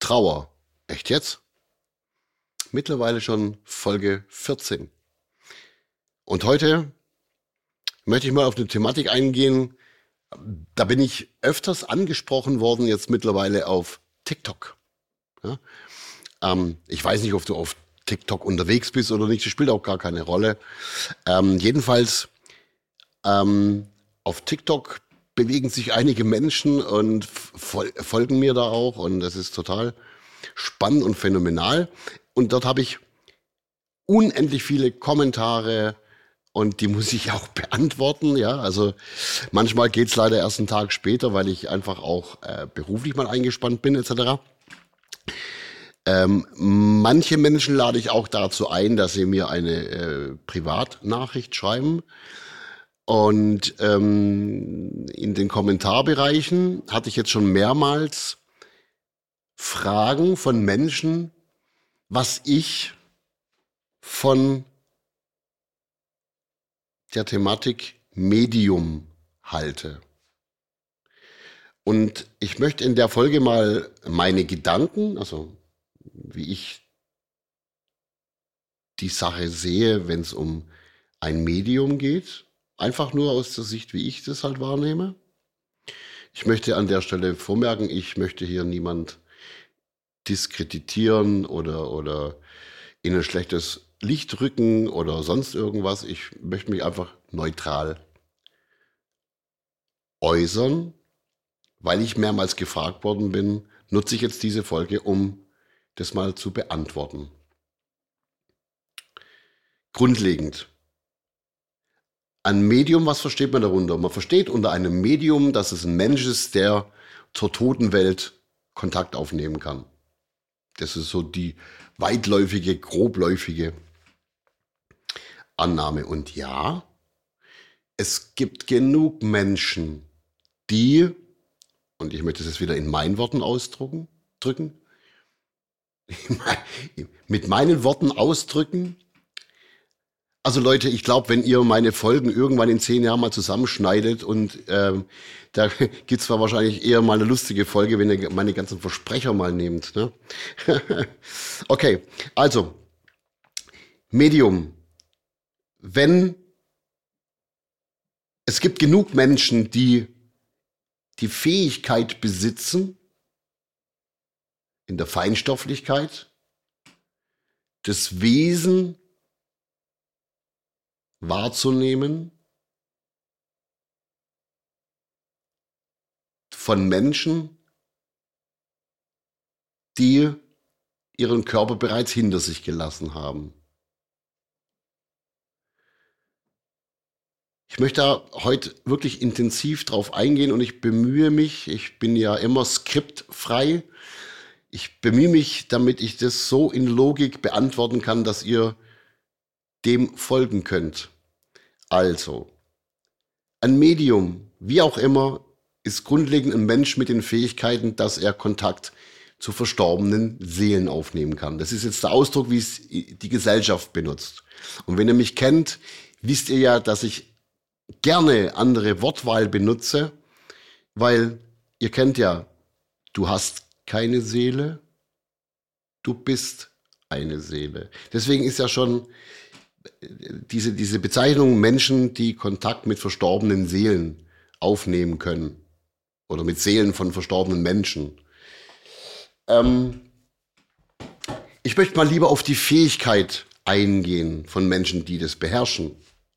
Trauer. Echt jetzt? Mittlerweile schon Folge 14. Und heute möchte ich mal auf eine Thematik eingehen. Da bin ich öfters angesprochen worden, jetzt mittlerweile auf TikTok. Ja? Ich weiß nicht, ob du auf TikTok unterwegs bist oder nicht. Das spielt auch gar keine Rolle. Jedenfalls auf TikTok bewegen sich einige Menschen und folgen mir da auch. Und das ist total spannend und phänomenal. Und dort habe ich unendlich viele Kommentare und die muss ich auch beantworten. Ja, also manchmal geht es leider erst einen Tag später, weil ich einfach auch beruflich mal eingespannt bin etc. Manche Menschen lade ich auch dazu ein, dass sie mir eine Privatnachricht schreiben. Und in den Kommentarbereichen hatte ich jetzt schon mehrmals Fragen von Menschen, was ich von der Thematik Medium halte. Und ich möchte in der Folge mal meine Gedanken, also wie ich die Sache sehe, wenn es um ein Medium geht, einfach nur aus der Sicht, wie ich das halt wahrnehme. Ich möchte an der Stelle vormerken, ich möchte hier niemand diskreditieren oder in ein schlechtes Licht rücken oder sonst irgendwas. Ich möchte mich einfach neutral äußern, weil ich mehrmals gefragt worden bin, nutze ich jetzt diese Folge, um das mal zu beantworten. Grundlegend. Ein Medium, was versteht man darunter? Man versteht unter einem Medium, dass es ein Mensch ist, der zur Totenwelt Kontakt aufnehmen kann. Das ist so die weitläufige, grobläufige Annahme. Und ja, es gibt genug Menschen, die, und ich möchte es jetzt wieder in meinen Worten drücken, mit meinen Worten ausdrücken. Also Leute, ich glaube, wenn ihr meine Folgen irgendwann in 10 Jahren mal zusammenschneidet und da gibt es zwar wahrscheinlich eher mal eine lustige Folge, wenn ihr meine ganzen Versprecher mal nehmt. Ne? Okay, also Medium. Es gibt genug Menschen, die die Fähigkeit besitzen, in der Feinstofflichkeit, das Wesen wahrzunehmen von Menschen, die ihren Körper bereits hinter sich gelassen haben. Ich möchte da heute wirklich intensiv drauf eingehen und ich bemühe mich, ich bin ja immer skriptfrei, ich bemühe mich, damit ich das so in Logik beantworten kann, dass ihr dem folgen könnt. Also, ein Medium, wie auch immer, ist grundlegend ein Mensch mit den Fähigkeiten, dass er Kontakt zu verstorbenen Seelen aufnehmen kann. Das ist jetzt der Ausdruck, wie es die Gesellschaft benutzt. Und wenn ihr mich kennt, wisst ihr ja, dass ich gerne andere Wortwahl benutze, weil ihr kennt ja, du hast keine Seele, du bist eine Seele. Deswegen ist ja schon diese Bezeichnung Menschen, die Kontakt mit verstorbenen Seelen aufnehmen können oder mit Seelen von verstorbenen Menschen. Ich möchte mal lieber auf die Fähigkeit eingehen von Menschen, die das beherrschen.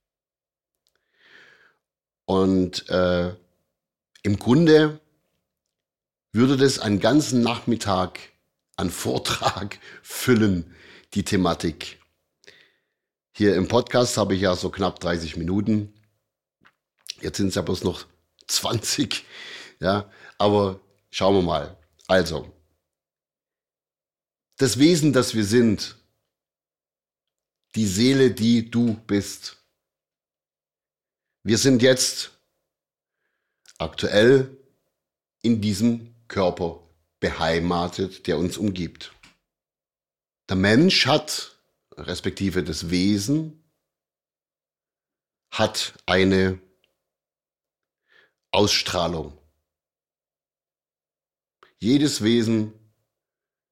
Und im Grunde würde das einen ganzen Nachmittag an Vortrag füllen, die Thematik. Hier im Podcast habe ich ja so knapp 30 Minuten. Jetzt sind es ja bloß noch 20. Ja, aber schauen wir mal. Also, das Wesen, das wir sind, die Seele, die du bist. Wir sind jetzt aktuell in diesem Körper beheimatet, der uns umgibt. Der Mensch hat, respektive das Wesen, hat eine Ausstrahlung. Jedes Wesen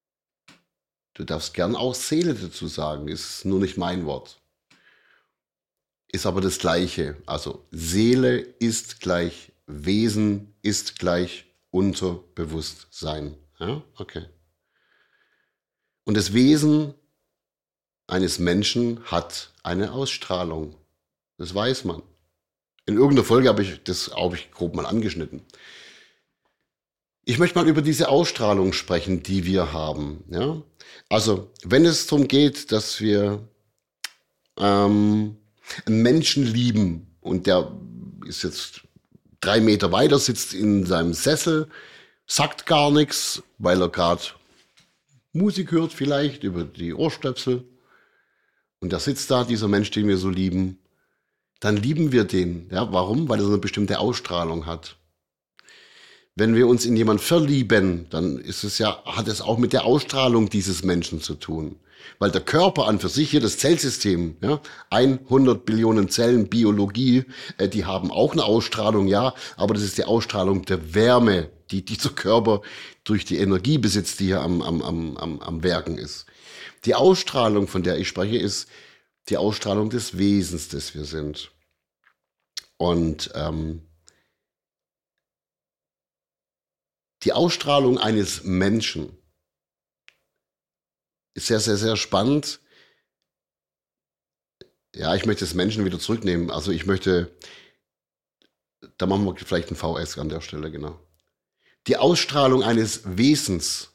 Du darfst gern auch Seele dazu sagen, ist nur nicht mein Wort. Ist aber das Gleiche. Also Seele ist gleich Wesen, ist gleich Unterbewusstsein. Ja, okay. Und das Wesen eines Menschen hat eine Ausstrahlung. Das weiß man. In irgendeiner Folge habe ich das auch grob mal angeschnitten. Ich möchte mal über diese Ausstrahlung sprechen, die wir haben. Ja? Also, wenn es darum geht, dass wir einen Menschen lieben und der ist jetzt 3 Meter weiter, sitzt in seinem Sessel, sagt gar nichts, weil er gerade Musik hört vielleicht über die Ohrstöpsel und der sitzt da, dieser Mensch, den wir so lieben, dann lieben wir den. Ja, warum? Weil er so eine bestimmte Ausstrahlung hat. Wenn wir uns in jemanden verlieben, dann ist es ja, hat es auch mit der Ausstrahlung dieses Menschen zu tun. Weil der Körper an für sich, hier das Zellsystem, ja, 100 Billionen Zellen, Biologie, die haben auch eine Ausstrahlung, ja, aber das ist die Ausstrahlung der Wärme, die dieser Körper durch die Energie besitzt, die hier am Werken ist. Die Ausstrahlung, von der ich spreche, ist die Ausstrahlung des Wesens, das wir sind. Und die Ausstrahlung eines Menschen ist sehr, sehr, sehr spannend. Ja, ich möchte das Menschen wieder zurücknehmen. Also ich möchte, da machen wir vielleicht ein VS an der Stelle, genau. Die Ausstrahlung eines Wesens,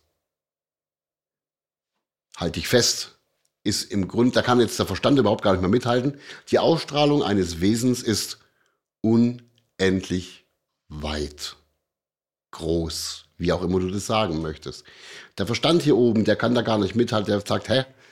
halte ich fest, ist im Grunde, da kann jetzt der Verstand überhaupt gar nicht mehr mithalten. Die Ausstrahlung eines Wesens ist unendlich weit. Groß, wie auch immer du das sagen möchtest. Der Verstand hier oben, der kann da gar nicht mithalten, der sagt,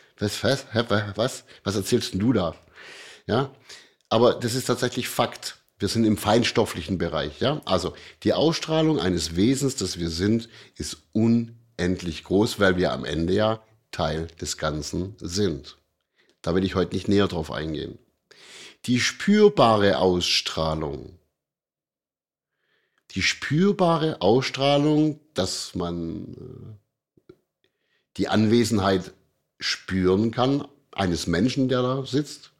was erzählst denn du da? Ja, aber das ist tatsächlich Fakt. Wir sind im feinstofflichen Bereich, ja. Also die Ausstrahlung eines Wesens, das wir sind, ist unendlich groß, weil wir am Ende ja Teil des Ganzen sind. Da will ich heute nicht näher drauf eingehen. Die spürbare Ausstrahlung, dass man die Anwesenheit spüren kann, eines Menschen, der da sitzt.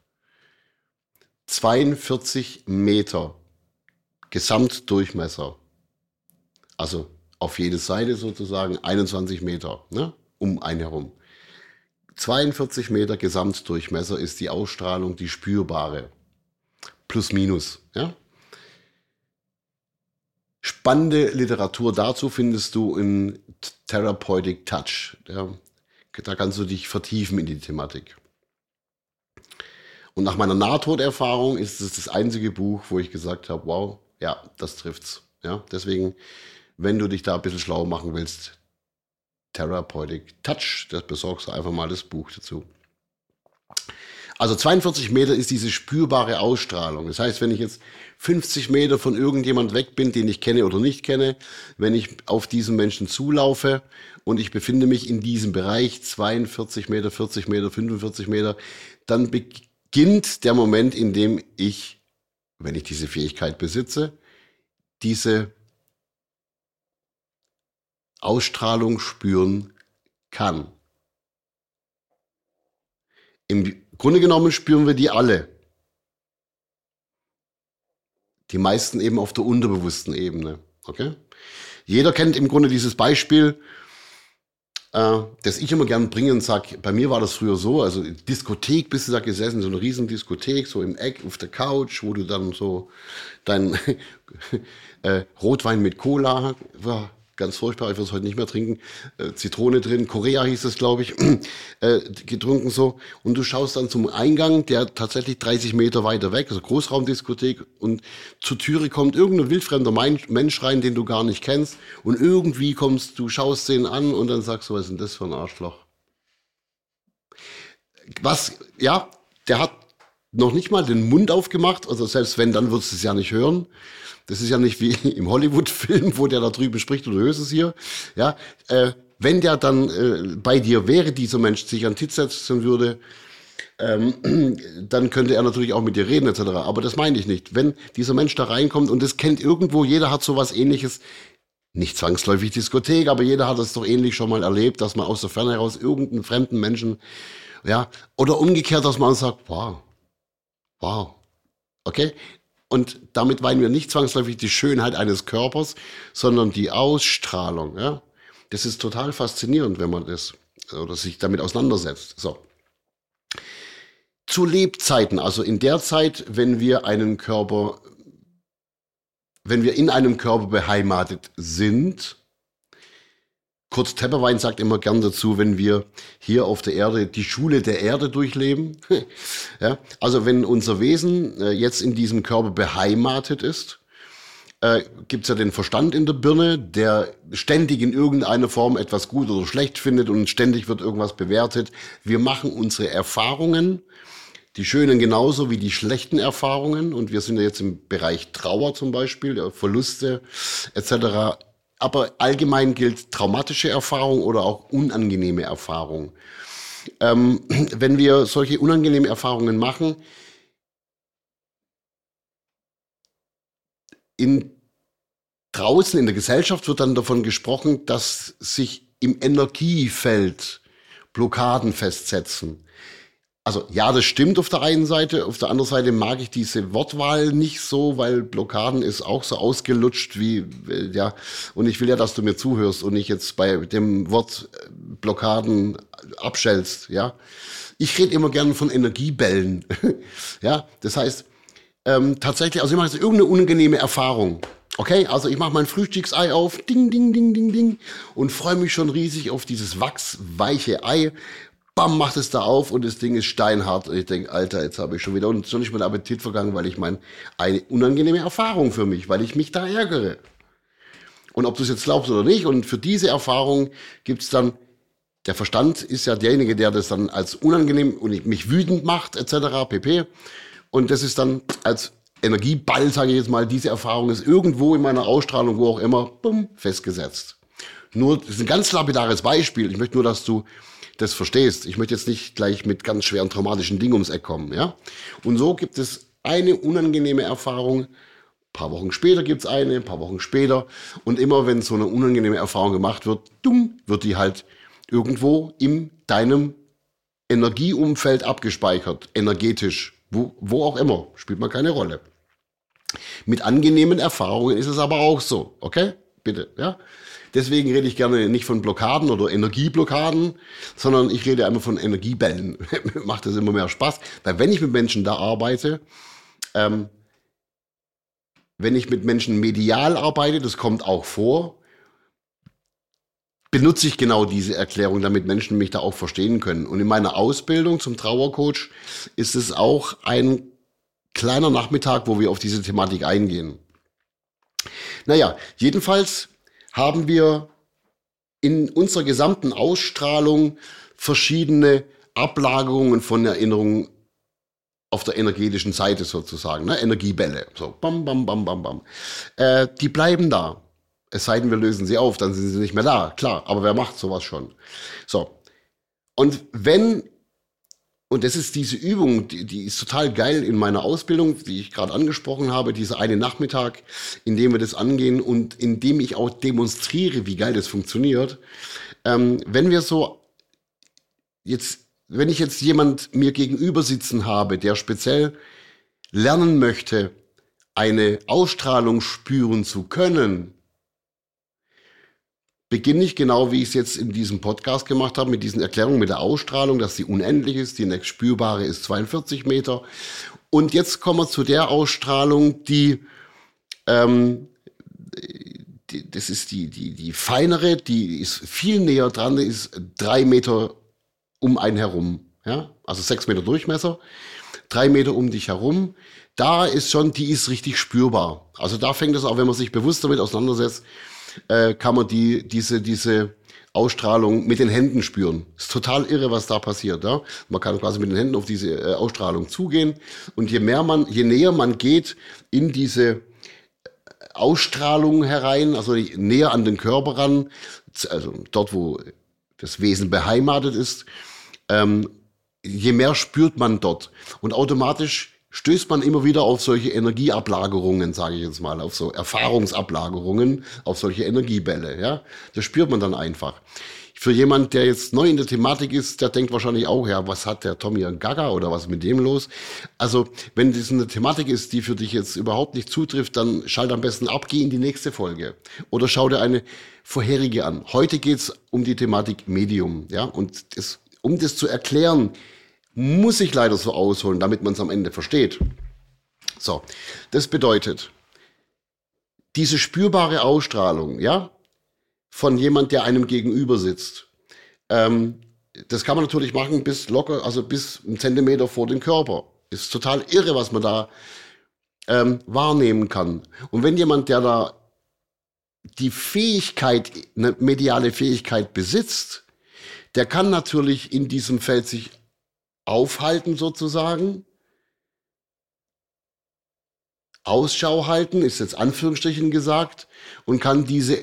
42 Meter Gesamtdurchmesser. Also auf jede Seite sozusagen 21 Meter, ne, um einen herum. 42 Meter Gesamtdurchmesser ist die Ausstrahlung, die spürbare. Plus, minus, ja. Spannende Literatur dazu findest du in Therapeutic Touch. Ja, da kannst du dich vertiefen in die Thematik. Und nach meiner Nahtoderfahrung ist es das einzige Buch, wo ich gesagt habe, wow, ja, das trifft's. Ja, deswegen, wenn du dich da ein bisschen schlau machen willst, Therapeutic Touch, das besorgst du einfach mal das Buch dazu. Also 42 Meter ist diese spürbare Ausstrahlung. Das heißt, wenn ich jetzt 50 Meter von irgendjemand weg bin, den ich kenne oder nicht kenne, wenn ich auf diesen Menschen zulaufe und ich befinde mich in diesem Bereich 42 Meter, 40 Meter, 45 Meter, dann beginnt der Moment, in dem ich, wenn ich diese Fähigkeit besitze, diese Ausstrahlung spüren kann. Im Grunde genommen spüren wir die alle. Die meisten eben auf der unterbewussten Ebene. Okay? Jeder kennt im Grunde dieses Beispiel, das ich immer gern bringe und sage, bei mir war das früher so, also Diskothek, bist du da gesessen, so eine riesen Diskothek, so im Eck auf der Couch, wo du dann so dein Rotwein mit Cola, war ganz furchtbar, ich würde es heute nicht mehr trinken, Zitrone drin, Korea hieß es, glaube ich, getrunken so. Und du schaust dann zum Eingang, der tatsächlich 30 Meter weiter weg, also Großraumdiskothek, und zur Türe kommt irgendein wildfremder Mensch rein, den du gar nicht kennst, und irgendwie du schaust den an und dann sagst du, was ist denn das für ein Arschloch? Was, ja, der hat noch nicht mal den Mund aufgemacht, also selbst wenn, dann würdest du es ja nicht hören. Das ist ja nicht wie im Hollywood-Film, wo der da drüben spricht, oder hörst es hier. Ja, wenn der dann bei dir wäre, dieser Mensch sich an den Tisch setzen würde, dann könnte er natürlich auch mit dir reden, etc. Aber das meine ich nicht. Wenn dieser Mensch da reinkommt und das kennt irgendwo, jeder hat sowas Ähnliches, Nicht zwangsläufig Diskothek, aber jeder hat es doch ähnlich schon mal erlebt, dass man aus der Ferne heraus irgendeinen fremden Menschen, ja, oder umgekehrt, dass man sagt, wow, wow, okay? Und damit meinen wir nicht zwangsläufig die Schönheit eines Körpers, sondern die Ausstrahlung, ja? Das ist total faszinierend, wenn man das oder sich damit auseinandersetzt. So. Zu Lebzeiten, also in der Zeit, wenn wir in einem Körper beheimatet sind. Kurt Tepperwein sagt immer gern dazu, wenn wir hier auf der Erde die Schule der Erde durchleben. Ja, also wenn unser Wesen jetzt in diesem Körper beheimatet ist, gibt es ja den Verstand in der Birne, der ständig in irgendeiner Form etwas gut oder schlecht findet und ständig wird irgendwas bewertet. Wir machen unsere Erfahrungen, die schönen genauso wie die schlechten Erfahrungen. Und wir sind ja jetzt im Bereich Trauer zum Beispiel, ja, Verluste etc. Aber allgemein gilt traumatische Erfahrung oder auch unangenehme Erfahrung. Wenn wir solche unangenehme Erfahrungen machen, draußen in der Gesellschaft wird dann davon gesprochen, dass sich im Energiefeld Blockaden festsetzen. Also ja, das stimmt auf der einen Seite. Auf der anderen Seite mag ich diese Wortwahl nicht so, weil Blockaden ist auch so ausgelutscht wie, ja, und ich will ja, dass du mir zuhörst und nicht jetzt bei dem Wort Blockaden abschellst, ja. Ich rede immer gern von Energiebällen, ja. Das heißt, tatsächlich, also ich mache jetzt irgendeine unangenehme Erfahrung. Okay, also ich mache mein Frühstücksei auf, ding, ding, ding, ding, ding, und freue mich schon riesig auf dieses wachsweiche Ei. Bam, macht es da auf und das Ding ist steinhart. Und ich denke, Alter, jetzt habe ich schon wieder und schon nicht mein Appetit vergangen, weil ich meine, eine unangenehme Erfahrung für mich, weil ich mich da ärgere. Und ob du es jetzt glaubst oder nicht, und für diese Erfahrung gibt es dann, der Verstand ist ja derjenige, der das dann als unangenehm und mich wütend macht, etc. pp. Und das ist dann als Energieball, sage ich jetzt mal, diese Erfahrung ist irgendwo in meiner Ausstrahlung, wo auch immer, bumm, festgesetzt. Nur, das ist ein ganz lapidares Beispiel. Ich möchte nur, dass du das verstehst. Ich möchte jetzt nicht gleich mit ganz schweren traumatischen Dingen ums Eck kommen, ja? Und so gibt es eine unangenehme Erfahrung, ein paar Wochen später gibt es eine, ein paar Wochen später. Und immer wenn so eine unangenehme Erfahrung gemacht wird, dumm, wird die halt irgendwo in deinem Energieumfeld abgespeichert, energetisch, wo auch immer, spielt mal keine Rolle. Mit angenehmen Erfahrungen ist es aber auch so, okay? Bitte, ja? Deswegen rede ich gerne nicht von Blockaden oder Energieblockaden, sondern ich rede einmal von Energiebällen. Macht das immer mehr Spaß, weil wenn ich mit Menschen da arbeite, wenn ich mit Menschen medial arbeite, das kommt auch vor, benutze ich genau diese Erklärung, damit Menschen mich da auch verstehen können. Und in meiner Ausbildung zum Trauercoach ist es auch ein kleiner Nachmittag, wo wir auf diese Thematik eingehen. Naja, jedenfalls haben wir in unserer gesamten Ausstrahlung verschiedene Ablagerungen von Erinnerungen auf der energetischen Seite sozusagen, ne? Energiebälle, so bam, bam, bam, bam, bam. Die bleiben da. Es sei denn, wir lösen sie auf, dann sind sie nicht mehr da, klar. Aber wer macht sowas schon? So. Und das ist diese Übung, die ist total geil in meiner Ausbildung, die ich gerade angesprochen habe, dieser eine Nachmittag, in dem wir das angehen und in dem ich auch demonstriere, wie geil das funktioniert. Wenn ich jetzt jemand mir gegenüber sitzen habe, der speziell lernen möchte, eine Ausstrahlung spüren zu können, beginne ich genau, wie ich es jetzt in diesem Podcast gemacht habe, mit diesen Erklärungen mit der Ausstrahlung, dass sie unendlich ist, die nächst spürbare ist 42 Meter. Und jetzt kommen wir zu der Ausstrahlung, das ist die feinere, die ist viel näher dran, die ist 3 Meter um einen herum. Ja? Also 6 Meter Durchmesser, 3 Meter um dich herum. Die ist richtig spürbar. Also da fängt es auch, wenn man sich bewusst damit auseinandersetzt, kann man diese Ausstrahlung mit den Händen spüren. Ist total irre, was da passiert. Ja? Man kann quasi mit den Händen auf diese Ausstrahlung zugehen. Und je näher man geht in diese Ausstrahlung herein, also näher an den Körper ran, also dort, wo das Wesen beheimatet ist, je mehr spürt man dort. Und automatisch stößt man immer wieder auf solche Energieablagerungen, sage ich jetzt mal, auf so Erfahrungsablagerungen, auf solche Energiebälle. Ja, das spürt man dann einfach. Für jemand, der jetzt neu in der Thematik ist, der denkt wahrscheinlich auch, ja, was hat der Tommy an Gaga oder was ist mit dem los? Also, wenn das eine Thematik ist, die für dich jetzt überhaupt nicht zutrifft, dann schalt am besten ab, geh in die nächste Folge. Oder schau dir eine vorherige an. Heute geht's um die Thematik Medium, ja, und um das zu erklären, muss ich leider so ausholen, damit man es am Ende versteht. So, das bedeutet, diese spürbare Ausstrahlung, ja, von jemand, der einem gegenüber sitzt. Das kann man natürlich machen bis locker, also bis 1 Zentimeter vor den Körper. Ist total irre, was man da wahrnehmen kann. Und wenn jemand, der da die Fähigkeit, eine mediale Fähigkeit besitzt, der kann natürlich in diesem Feld sich aufhalten sozusagen, Ausschau halten, ist jetzt Anführungsstrichen gesagt, und kann diese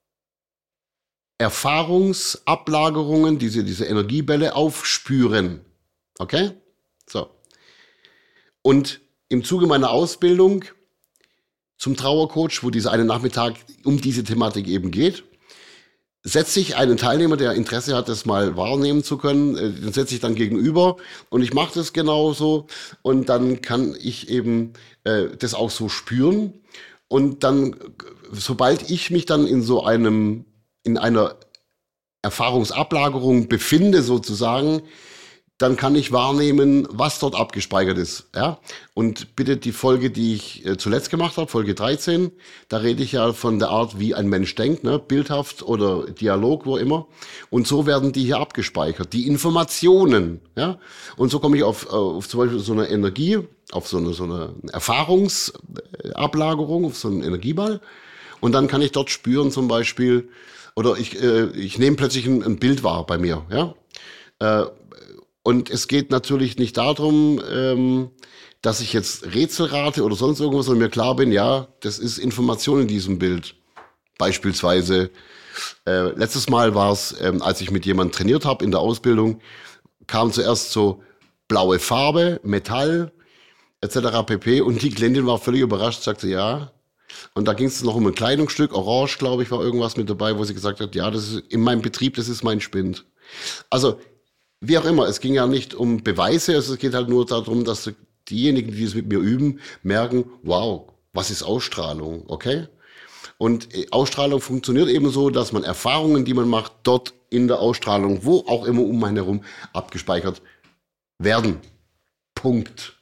Erfahrungsablagerungen, diese Energiebälle aufspüren. Okay? So. Und im Zuge meiner Ausbildung zum Trauercoach, wo dieser eine Nachmittag um diese Thematik eben geht, setze ich einen Teilnehmer, der Interesse hat, das mal wahrnehmen zu können, den setze ich dann gegenüber und ich mache das genauso und dann kann ich eben das auch so spüren und dann, sobald ich mich dann in einer Erfahrungsablagerung befinde sozusagen, dann kann ich wahrnehmen, was dort abgespeichert ist. Ja? Und bitte die Folge, die ich zuletzt gemacht habe, Folge 13, da rede ich ja von der Art, wie ein Mensch denkt, ne? Bildhaft oder Dialog, wo immer. Und so werden die hier abgespeichert, die Informationen. Ja? Und so komme ich auf zum Beispiel so eine Energie, auf so eine Erfahrungsablagerung, auf so einen Energieball. Und dann kann ich dort spüren zum Beispiel, oder ich nehme plötzlich ein Bild wahr bei mir. Ja? Und es geht natürlich nicht darum, dass ich jetzt Rätsel rate oder sonst irgendwas, sondern mir klar bin, ja, das ist Information in diesem Bild. Beispielsweise, letztes Mal war es, als ich mit jemandem trainiert habe in der Ausbildung, kam zuerst so blaue Farbe, Metall, etc. pp. Und die Klientin war völlig überrascht, sagte, ja. Und da ging es noch um ein Kleidungsstück, orange, glaube ich, war irgendwas mit dabei, wo sie gesagt hat, ja, das ist in meinem Betrieb, das ist mein Spind. Also, wie auch immer, es ging ja nicht um Beweise, es geht halt nur darum, dass diejenigen, die es mit mir üben, merken, wow, was ist Ausstrahlung, okay? Und Ausstrahlung funktioniert eben so, dass man Erfahrungen, die man macht, dort in der Ausstrahlung, wo auch immer um einen herum, abgespeichert werden. Punkt.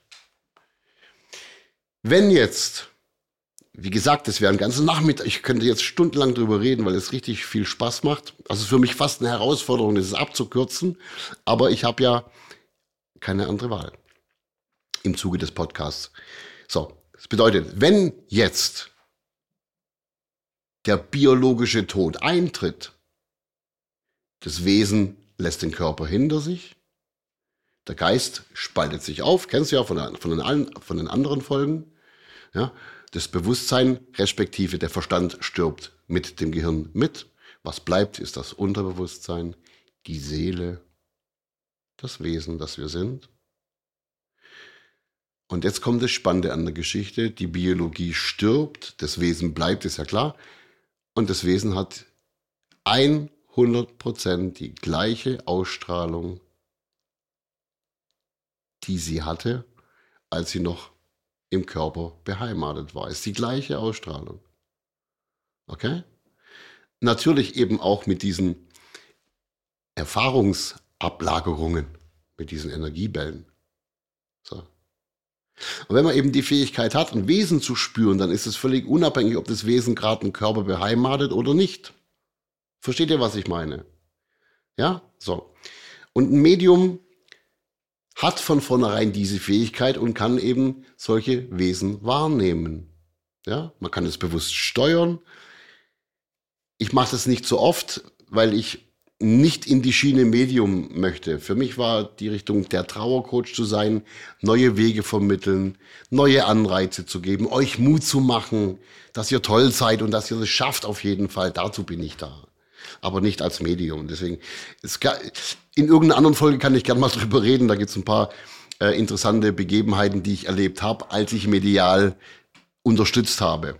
Wenn jetzt, wie gesagt, das wäre ein ganzer Nachmittag, ich könnte jetzt stundenlang drüber reden, weil es richtig viel Spaß macht. Also für mich fast eine Herausforderung, das abzukürzen, aber ich habe ja keine andere Wahl im Zuge des Podcasts. So, das bedeutet, wenn jetzt der biologische Tod eintritt, das Wesen lässt den Körper hinter sich, der Geist spaltet sich auf, kennst du ja von den anderen Folgen, ja, das Bewusstsein respektive der Verstand stirbt mit dem Gehirn mit. Was bleibt, ist das Unterbewusstsein, die Seele, das Wesen, das wir sind. Und jetzt kommt das Spannende an der Geschichte. Die Biologie stirbt, das Wesen bleibt, ist ja klar. Und das Wesen hat 100% die gleiche Ausstrahlung, die sie hatte, als sie noch im Körper beheimatet war. Ist die gleiche Ausstrahlung. Okay? Natürlich eben auch mit diesen Erfahrungsablagerungen, mit diesen Energiebällen. So. Und wenn man eben die Fähigkeit hat, ein Wesen zu spüren, dann ist es völlig unabhängig, ob das Wesen gerade einen Körper beheimatet oder nicht. Versteht ihr, was ich meine? Ja? So. Und ein Medium hat von vornherein diese Fähigkeit und kann eben solche Wesen wahrnehmen. Ja, man kann es bewusst steuern. Ich mache das nicht so oft, weil ich nicht in die Schiene Medium möchte. Für mich war die Richtung, der Trauercoach zu sein, neue Wege vermitteln, neue Anreize zu geben, euch Mut zu machen, dass ihr toll seid und dass ihr das schafft auf jeden Fall. Dazu bin ich da. Aber nicht als Medium. Deswegen, in irgendeiner anderen Folge kann ich gerne mal drüber reden. Da gibt es ein paar interessante Begebenheiten, die ich erlebt habe, als ich medial unterstützt habe.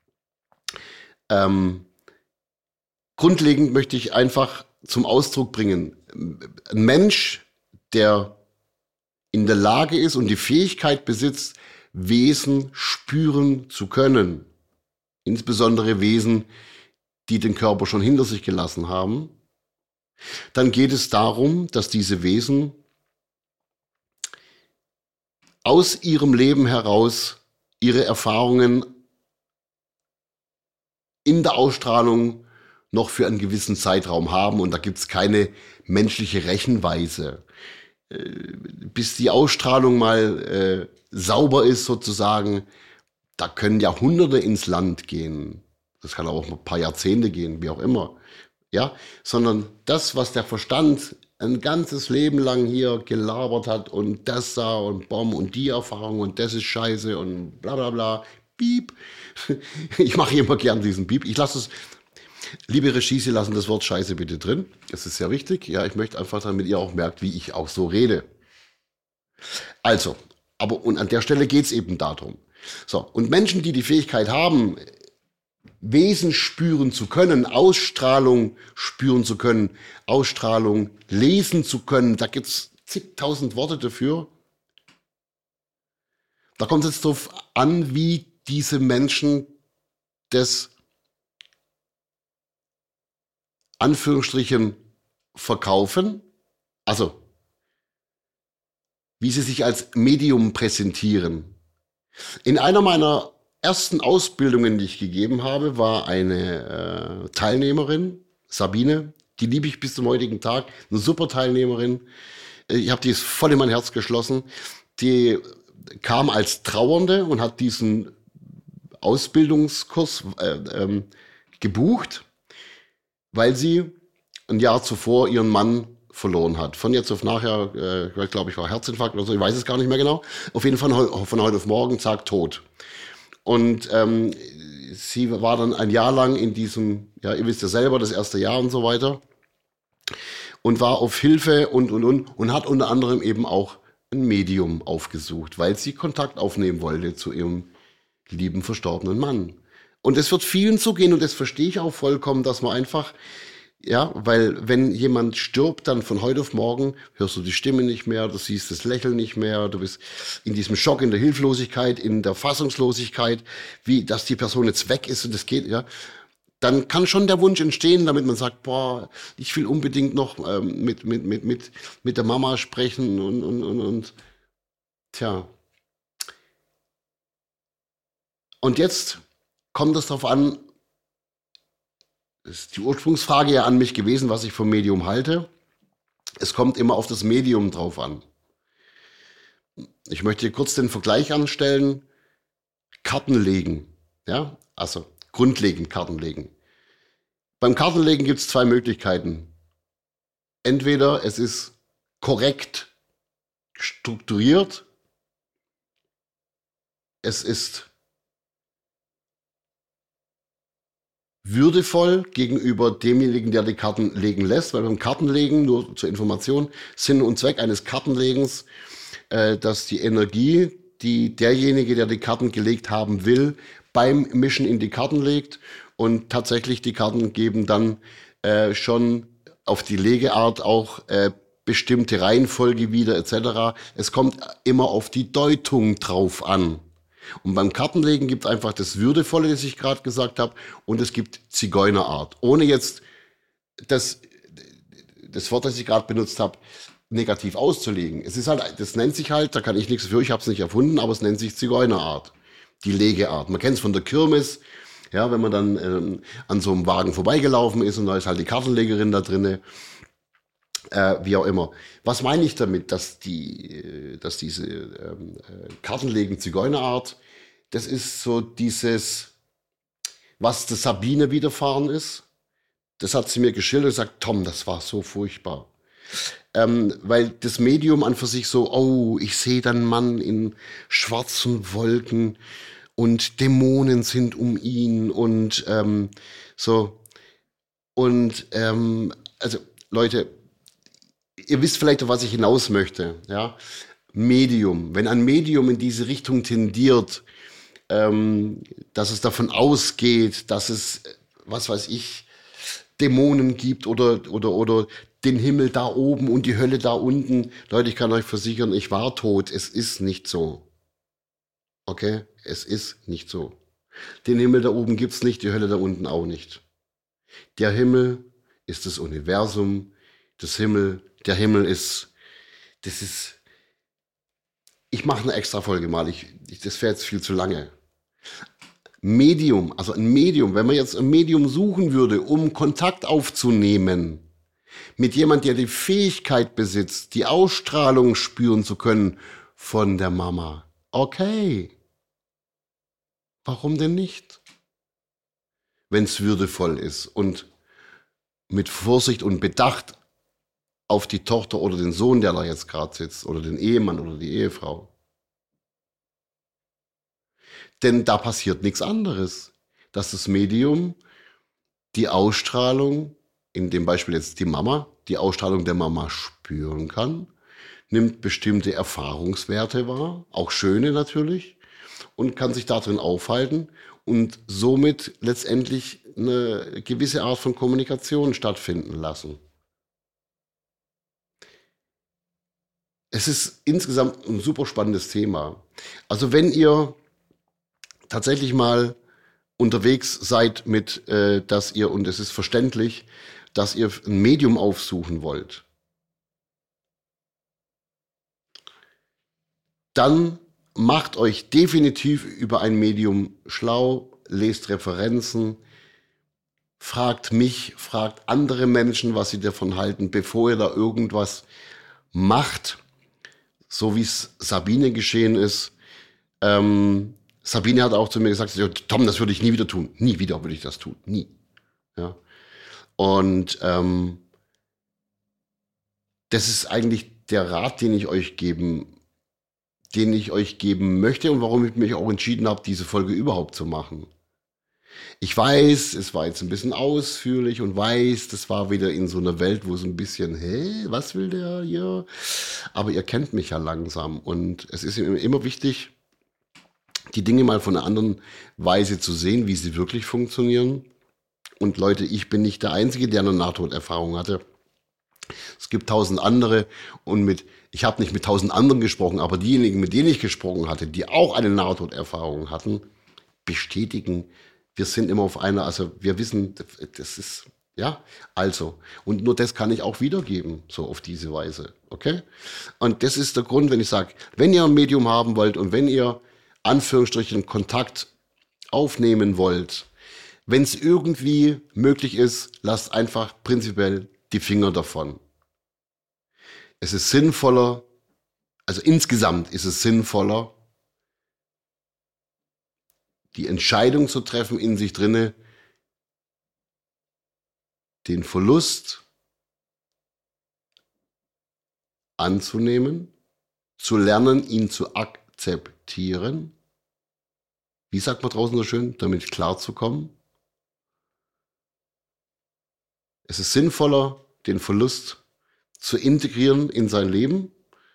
Grundlegend möchte ich einfach zum Ausdruck bringen, ein Mensch, der in der Lage ist und die Fähigkeit besitzt, Wesen spüren zu können, insbesondere Wesen, die den Körper schon hinter sich gelassen haben, dann geht es darum, dass diese Wesen aus ihrem Leben heraus ihre Erfahrungen in der Ausstrahlung noch für einen gewissen Zeitraum haben und da gibt es keine menschliche Rechenweise. Bis die Ausstrahlung mal sauber ist sozusagen, da können Jahrhunderte ins Land gehen. Das kann auch ein paar Jahrzehnte gehen, wie auch immer. Ja, sondern das, was der Verstand ein ganzes Leben lang hier gelabert hat und das da und Bom und die Erfahrung und das ist scheiße und bla bla bla, piep. Ich mache immer gern diesen Piep. Ich lasse es, liebe Regie, Sie lassen das Wort scheiße bitte drin. Das ist sehr wichtig. Ja, ich möchte einfach, damit ihr auch merkt, wie ich auch so rede. Also, aber und an der Stelle geht es eben darum. So, und Menschen, die die Fähigkeit haben, Wesen spüren zu können, Ausstrahlung spüren zu können, Ausstrahlung lesen zu können, da gibt es zigtausend Worte dafür. Da kommt es jetzt darauf an, wie diese Menschen das Anführungsstrichen verkaufen, also wie sie sich als Medium präsentieren. In einer meiner ersten Ausbildungen, die ich gegeben habe, war eine Teilnehmerin, Sabine, die liebe ich bis zum heutigen Tag, eine super Teilnehmerin. Ich habe die voll in mein Herz geschlossen. Die kam als Trauernde und hat diesen Ausbildungskurs gebucht, weil sie ein Jahr zuvor ihren Mann verloren hat. Von jetzt auf nachher, ich glaube, ich war Herzinfarkt oder so, ich weiß es gar nicht mehr genau. Auf jeden Fall von heute auf morgen, Tag tot. Und sie war dann ein Jahr lang in diesem, ja, ihr wisst ja selber, das erste Jahr und so weiter. Und war auf Hilfe und hat unter anderem eben auch ein Medium aufgesucht, weil sie Kontakt aufnehmen wollte zu ihrem lieben verstorbenen Mann. Und es wird vielen so gehen und das verstehe ich auch vollkommen, dass man einfach, ja, weil wenn jemand stirbt, dann von heute auf morgen hörst du die Stimme nicht mehr, du siehst das Lächeln nicht mehr, du bist in diesem Schock, in der Hilflosigkeit, in der Fassungslosigkeit, wie, dass die Person jetzt weg ist und das geht, ja. Dann kann schon der Wunsch entstehen, damit man sagt, boah, ich will unbedingt noch mit der Mama sprechen und tja. Und jetzt kommt es darauf an, ist die Ursprungsfrage ja an mich gewesen, was ich vom Medium halte. Es kommt immer auf das Medium drauf an. Ich möchte hier kurz den Vergleich anstellen. Karten legen. Ja, also grundlegend Karten legen. Beim Kartenlegen gibt es zwei Möglichkeiten. Entweder es ist korrekt strukturiert, es ist würdevoll gegenüber demjenigen, der die Karten legen lässt, weil beim Kartenlegen, nur zur Information, Sinn und Zweck eines Kartenlegens, dass die Energie, die derjenige, der die Karten gelegt haben will, beim Mischen in die Karten legt und tatsächlich die Karten geben dann schon auf die Legeart auch bestimmte Reihenfolge wieder etc. Es kommt immer auf die Deutung drauf an. Und beim Kartenlegen gibt es einfach das Würdevolle, das ich gerade gesagt habe, und es gibt Zigeunerart. Ohne jetzt das Wort, das ich gerade benutzt habe, negativ auszulegen. Es ist halt, das nennt sich halt, da kann ich nichts für, ich habe es nicht erfunden, aber es nennt sich Zigeunerart, die Legeart. Man kennt es von der Kirmes, ja, wenn man dann an so einem Wagen vorbeigelaufen ist und da ist halt die Kartenlegerin da drinne. Wie auch immer. Was meine ich damit, dass diese Kartenlegen Zigeunerart, das ist so dieses, was der Sabine widerfahren ist. Das hat sie mir geschildert und gesagt, Tom, das war so furchtbar. Weil das Medium an für sich so, oh, ich sehe dann einen Mann in schwarzen Wolken und Dämonen sind um ihn und so. Und also Leute, ihr wisst vielleicht, auf was ich hinaus möchte. Ja? Medium. Wenn ein Medium in diese Richtung tendiert, dass es davon ausgeht, dass es, was weiß ich, Dämonen gibt oder den Himmel da oben und die Hölle da unten. Leute, ich kann euch versichern, ich war tot. Es ist nicht so. Okay? Es ist nicht so. Den Himmel da oben gibt's nicht, die Hölle da unten auch nicht. Der Himmel ist das Universum. Der Himmel das ist, ich mache eine extra Folge mal, das wäre jetzt viel zu lange. Medium, also ein Medium, wenn man jetzt ein Medium suchen würde, um Kontakt aufzunehmen mit jemand, der die Fähigkeit besitzt, die Ausstrahlung spüren zu können von der Mama. Okay, warum denn nicht? Wenn es würdevoll ist und mit Vorsicht und Bedacht auf die Tochter oder den Sohn, der da jetzt gerade sitzt, oder den Ehemann oder die Ehefrau. Denn da passiert nichts anderes, dass das Medium die Ausstrahlung, in dem Beispiel jetzt die Mama, die Ausstrahlung der Mama spüren kann, nimmt bestimmte Erfahrungswerte wahr, auch schöne natürlich, und kann sich darin aufhalten und somit letztendlich eine gewisse Art von Kommunikation stattfinden lassen. Es ist insgesamt ein super spannendes Thema. Also wenn ihr tatsächlich mal unterwegs seid mit, dass ihr, und es ist verständlich, dass ihr ein Medium aufsuchen wollt, dann macht euch definitiv über ein Medium schlau, lest Referenzen, fragt mich, fragt andere Menschen, was sie davon halten, bevor ihr da irgendwas macht, so wie es Sabine geschehen ist. Sabine hat auch zu mir gesagt, Tom, das würde ich nie wieder tun. Nie wieder würde ich das tun. Nie. Ja. Und das ist eigentlich der Rat, den ich euch geben möchte und warum ich mich auch entschieden habe, diese Folge überhaupt zu machen. Ich weiß, es war jetzt ein bisschen ausführlich und weiß, das war wieder in so einer Welt, wo so ein bisschen, was will der hier? Aber ihr kennt mich ja langsam und es ist immer wichtig, die Dinge mal von einer anderen Weise zu sehen, wie sie wirklich funktionieren. Und Leute, ich bin nicht der Einzige, der eine Nahtoderfahrung hatte. Es gibt 1000 andere und ich habe nicht mit 1000 anderen gesprochen, aber diejenigen, mit denen ich gesprochen hatte, die auch eine Nahtoderfahrung hatten, bestätigen, wir sind immer auf einer, also wir wissen, das ist, ja, also. Und nur das kann ich auch wiedergeben, so auf diese Weise, okay? Und das ist der Grund, wenn ich sage, wenn ihr ein Medium haben wollt und wenn ihr, Anführungsstrichen, Kontakt aufnehmen wollt, wenn es irgendwie möglich ist, lasst einfach prinzipiell die Finger davon. Es ist sinnvoller, also insgesamt ist es sinnvoller, die Entscheidung zu treffen in sich drinne, den Verlust anzunehmen, zu lernen, ihn zu akzeptieren. Wie sagt man draußen so schön, damit klarzukommen? Es ist sinnvoller, den Verlust zu integrieren in sein Leben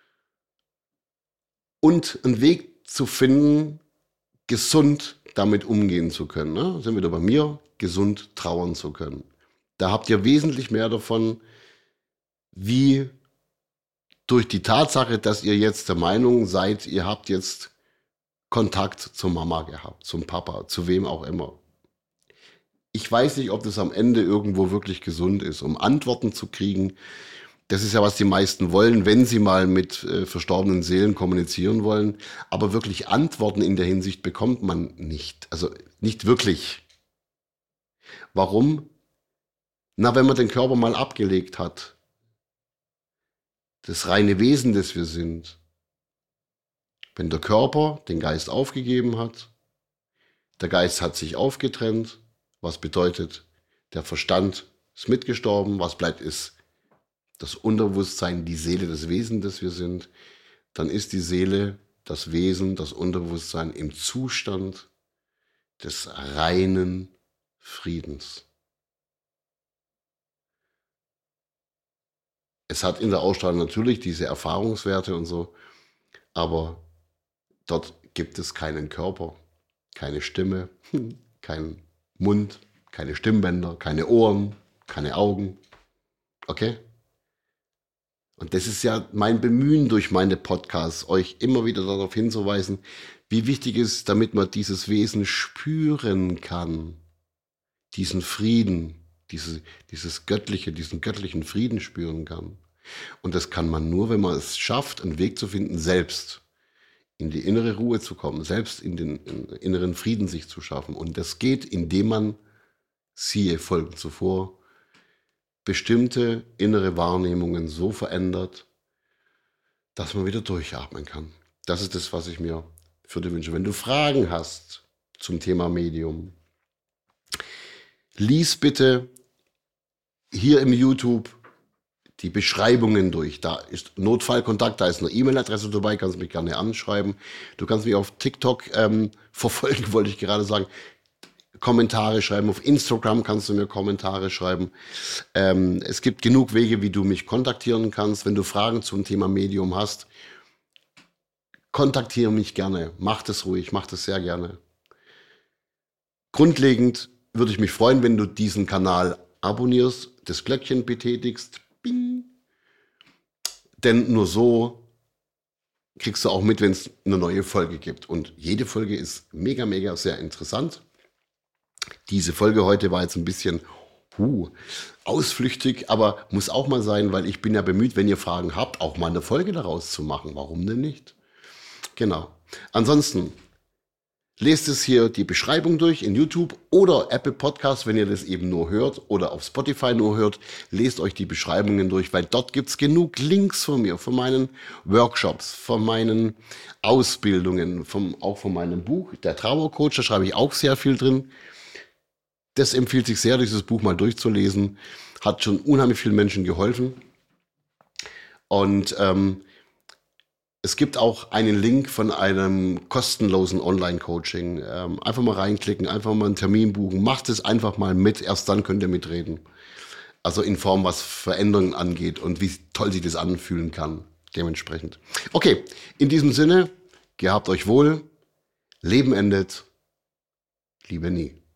und einen Weg zu finden, gesund damit umgehen zu können. Ne? Sind wieder bei mir, gesund trauern zu können. Da habt ihr wesentlich mehr davon, wie durch die Tatsache, dass ihr jetzt der Meinung seid, ihr habt jetzt Kontakt zur Mama gehabt, zum Papa, zu wem auch immer. Ich weiß nicht, ob das am Ende irgendwo wirklich gesund ist, um Antworten zu kriegen. Das ist ja, was die meisten wollen, wenn sie mal mit verstorbenen Seelen kommunizieren wollen. Aber wirklich Antworten in der Hinsicht bekommt man nicht. Also nicht wirklich. Warum? Na, wenn man den Körper mal abgelegt hat. Das reine Wesen, das wir sind. Wenn der Körper den Geist aufgegeben hat, der Geist hat sich aufgetrennt, was bedeutet, der Verstand ist mitgestorben, was bleibt ist das Unterbewusstsein, die Seele, das Wesen, das wir sind, dann ist die Seele, das Wesen, das Unterbewusstsein im Zustand des reinen Friedens. Es hat in der Ausstrahlung natürlich diese Erfahrungswerte und so, aber dort gibt es keinen Körper, keine Stimme, keinen Mund, keine Stimmbänder, keine Ohren, keine Augen. Okay? Und das ist ja mein Bemühen durch meine Podcasts, euch immer wieder darauf hinzuweisen, wie wichtig es ist, damit man dieses Wesen spüren kann. Diesen Frieden, dieses Göttliche, diesen göttlichen Frieden spüren kann. Und das kann man nur, wenn man es schafft, einen Weg zu finden, selbst in die innere Ruhe zu kommen, selbst in den inneren Frieden sich zu schaffen. Und das geht, indem man, siehe Folgen zuvor, bestimmte innere Wahrnehmungen so verändert, dass man wieder durchatmen kann. Das ist das, was ich mir für dich wünsche. Wenn du Fragen hast zum Thema Medium, lies bitte hier im YouTube die Beschreibungen durch. Da ist Notfallkontakt, da ist eine E-Mail-Adresse dabei, kannst mich gerne anschreiben. Du kannst mich auf TikTok verfolgen, wollte ich gerade sagen. Kommentare schreiben, auf Instagram kannst du mir Kommentare schreiben. Es gibt genug Wege, wie du mich kontaktieren kannst. Wenn du Fragen zum Thema Medium hast, kontaktiere mich gerne. Mach das ruhig, mach das sehr gerne. Grundlegend würde ich mich freuen, wenn du diesen Kanal abonnierst, das Glöckchen betätigst. Bing. Denn nur so kriegst du auch mit, wenn es eine neue Folge gibt. Und jede Folge ist mega, mega sehr interessant. Diese Folge heute war jetzt ein bisschen ausflüchtig, aber muss auch mal sein, weil ich bin ja bemüht, wenn ihr Fragen habt, auch mal eine Folge daraus zu machen. Warum denn nicht? Genau. Ansonsten lest es hier die Beschreibung durch in YouTube oder Apple Podcast, wenn ihr das eben nur hört oder auf Spotify nur hört. Lest euch die Beschreibungen durch, weil dort gibt es genug Links von mir, von meinen Workshops, von meinen Ausbildungen, auch von meinem Buch, der Trauercoach, da schreibe ich auch sehr viel drin. Das empfiehlt sich sehr, dieses Buch mal durchzulesen. Hat schon unheimlich vielen Menschen geholfen. Und es gibt auch einen Link von einem kostenlosen Online-Coaching. Einfach mal reinklicken, einfach mal einen Termin buchen. Macht es einfach mal mit, erst dann könnt ihr mitreden. Also in Form, was Veränderungen angeht und wie toll sich das anfühlen kann, dementsprechend. Okay, in diesem Sinne, gehabt euch wohl. Leben endet, Liebe nie.